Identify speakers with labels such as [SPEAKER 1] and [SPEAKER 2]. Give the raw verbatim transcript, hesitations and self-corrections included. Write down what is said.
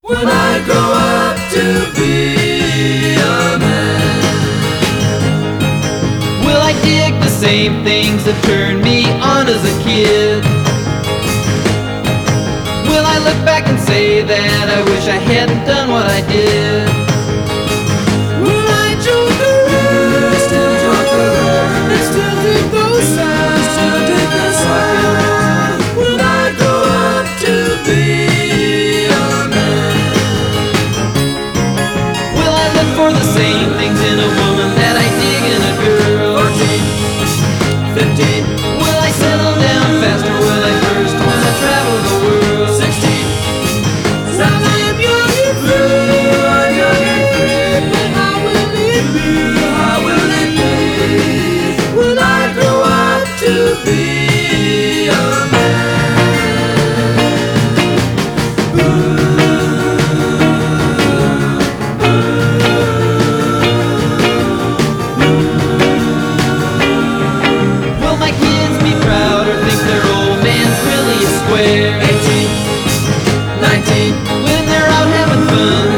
[SPEAKER 1] when I grow up to be a man?
[SPEAKER 2] Will I dig the same things that turned me on as a kid? Will I look back and say that I wish I hadn't done what I did?
[SPEAKER 1] Will I joke around, still joke around, and still dig those signs, still dig the signs? Will I grow up to be a man?
[SPEAKER 2] Will I look for the same things in a woman that I dig in a girl?
[SPEAKER 1] Fourteen, fifteen,
[SPEAKER 2] Will I settle down fast or will I first when I travel the world?
[SPEAKER 1] sixteen, seventeen, I'm young and free, I'm young and free, and how will it be? How will it be? Will I grow up to be a man?
[SPEAKER 2] Will my kids be proud or think their old man's really a square?
[SPEAKER 1] eighteen, nineteen,
[SPEAKER 2] When they're out having fun